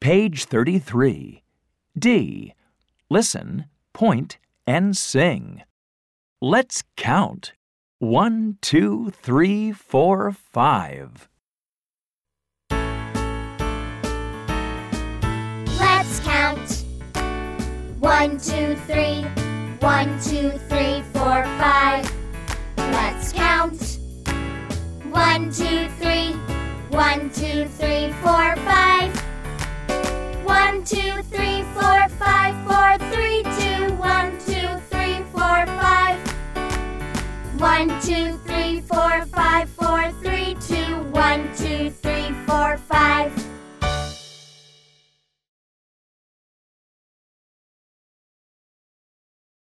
Page 33. D. Listen, point, and sing. Let's count. 1, 2, 3, 4, 5. Let's count. 1, 2, 3. 1, 2, 3, 4, 5. Let's count. 1, 2, 3. 1, 2, 3, 4, 5. 1, 2, 3, 4, 5, 4, 3, 2. 1, 2, 3, 4, 5. 1, 2, 3, 4, 5, 4, 3, 2. 1, 2, 3, 4, 5.